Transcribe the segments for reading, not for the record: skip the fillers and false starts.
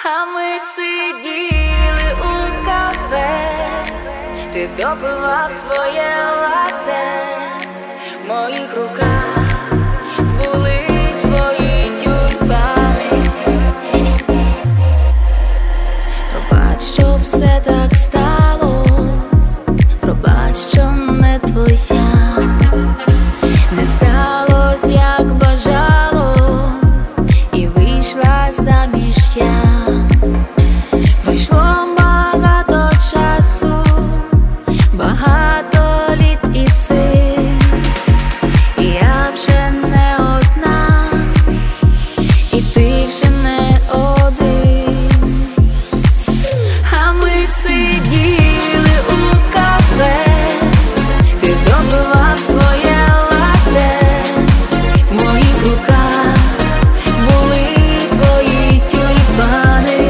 А ми сиділи у кафе, ти допивав своє латте, в моїх руках були твої тюльпани. Пробач, що все так сталось, пробач, що не твоя, не сталось, як бажалось, і вийшла заміж я. Пройшло багато часу, багато літ і сил, і я вже не одна, і ти вже не один. А ми сиділи у кафе, ти допивав своє латте, в моїх руках були твої тюльпани.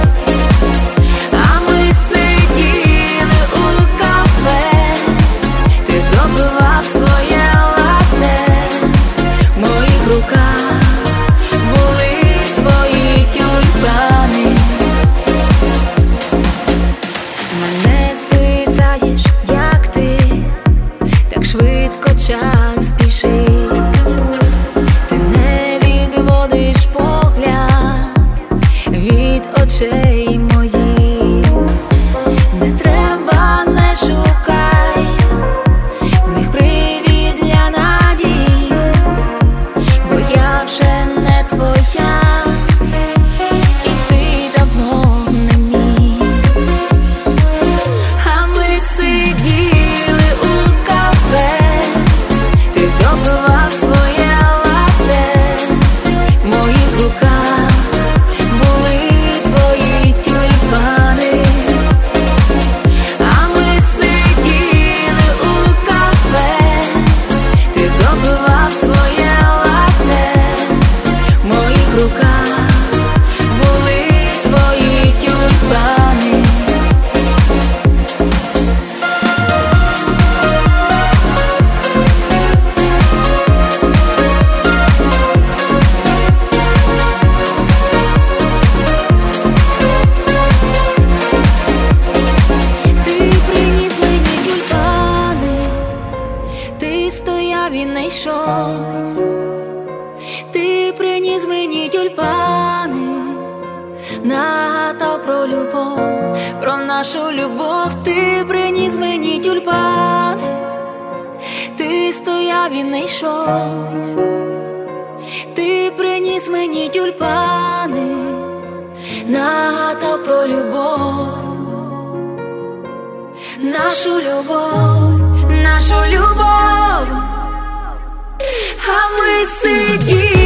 А ми сиділи у кафе, ти допивав своє латте, в моїх руках були твої тюльпани. Мене спитаєш, як ти, так швидко час спішить. Ти не відводиш погляд від очей моїх. Не треба, не шукай в них привід для надій, бо я вже не твоя, і ти давно не мій. А ми сиділи у кафе, ти допивав своє латте, в моїх руках були твої тюльпани. А ми сиділи у кафе, ти допивав своє латте, в моїх руках були твої тюльпани. Ти приніс мені тюльпани, ти стояв і не йшов. Ти приніс мені тюльпани, нагадав про любов, про нашу любов. Ти приніс мені тюльпани, ти стояв і не йшов. Ти приніс мені тюльпани, нагадав про любов, нашу любов, нашу любов. А ми сиділи